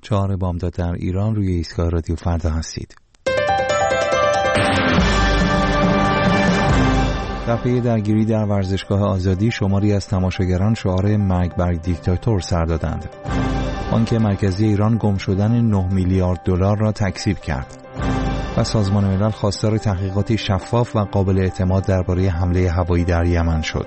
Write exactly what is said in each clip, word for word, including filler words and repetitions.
چهار بامداد در ایران، روی ایستگاه رادیو فردا هستید. در پی درگیری در ورزشگاه آزادی، شماری از تماشاگران شعار مرگ بر دیکتاتور سر دادند. بانک مرکزی ایران گم شدن نه میلیارد دلار را تکذیب کرد و سازمان ملل خواستار تحقیقاتی شفاف و قابل اعتماد درباره حمله هوایی در یمن شد.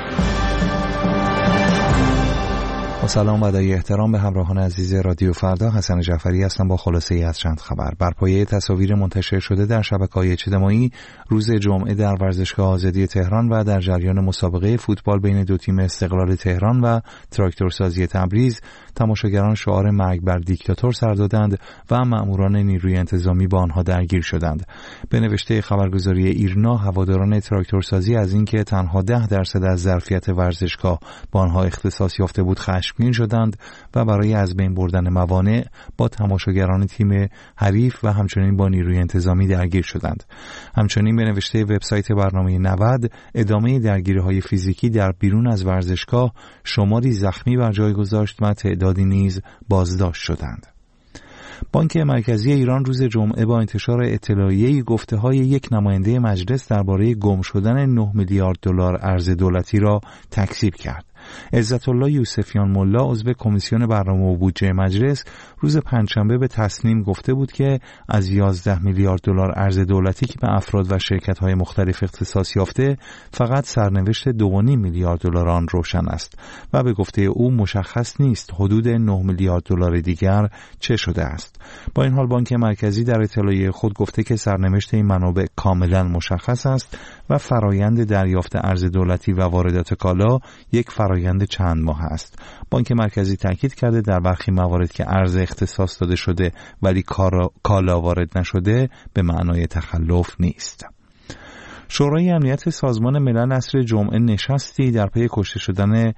سلام و ادای احترام به همراهان عزیز رادیو فردا. حسن جعفری هستم با خلاصه ای از چند خبر. بر پایه تصاویر منتشر شده در شبکه‌های اجتماعی، روز جمعه در ورزشگاه آزادی تهران و در جریان مسابقه فوتبال بین دو تیم استقلال تهران و تراکتورسازی تبریز، تماشاگران شعار مرگ بر دیکتاتور سر دادند و مأموران نیروی انتظامی با آنها درگیر شدند. به نوشته خبرگزاری ایرنا، هواداران تراکتورسازی از اینکه تنها ده درصد از ظرفیت ورزشگاه با آنها اختصاص یافته بود خشمگین شدند و برای از بین بردن موانع با تماشاگران تیم حریف و همچنین با نیروی انتظامی درگیر شدند. همچنین به نوشته وبسایت برنامه نود، ادامه درگیری‌های فیزیکی در بیرون از ورزشگاه شماری زخمی بر جای گذاشت و تعدادی نیز بازداشت شدند. بانک مرکزی ایران روز جمعه با انتشار اطلاعیه‌ای گفته‌های یک نماینده مجلس درباره گم شدن نه میلیارد دلار ارز دولتی را تکذیب کرد. عزت الله یوسفیان ملا، عضو کمیسیون برنامه و بودجه مجلس، روز پنجشنبه به تصنیم گفته بود که از یازده میلیارد دلار ارز دولتی که به افراد و شرکت‌های مختلف اختصاص یافته، فقط سرنوشت دو و نیم میلیارد دلار آن روشن است و به گفته او مشخص نیست حدود نه میلیارد دلار دیگر چه شده است. با این حال بانک مرکزی در اطلاعیه خود گفته که سرنوشت این منابع کاملا مشخص است و فرایند دریافت ارز دولتی و واردات کالا یک فرایند چند ماه است. بانک مرکزی تاکید کرده در برخی موارد که ارز اختصاص داده شده ولی کالا وارد نشده به معنای تخلف نیست. شورای امنیت سازمان ملل عصر جمعه نشستی در پی کشته شدن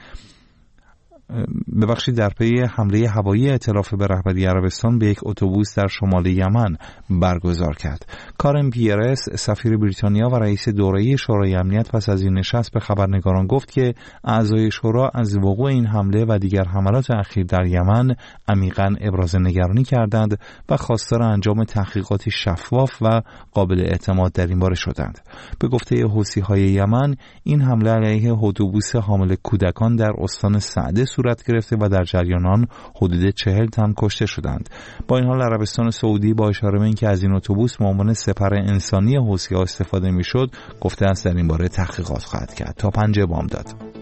ببخشید در پی حمله هوایی ائتلاف به رهبری عربستان به یک اتوبوس در شمال یمن برگزار کرد. کارن پیرس، سفیر بریتانیا و رئیس دوره‌ای شورای امنیت، پس از این نشست به خبرنگاران گفت که اعضای شورا از وقوع این حمله و دیگر حملات اخیر در یمن عمیقاً ابراز نگرانی کردند و خواستار انجام تحقیقاتی شفاف و قابل اعتماد در این باره شدند. به گفته حوثی‌های یمن، این حمله علیه اتوبوس حامل کودکان در استان سعده صورت گرفته و در جریان آن حدود چهل تن کشته شدند. با این حال عربستان سعودی با اشاره به اینکه از این اتوبوس به عنوان سپر انسانی حوثی‌ها استفاده می‌شد، گفته است در این باره تحقیقات خواهد کرد. تا پنج بامداد.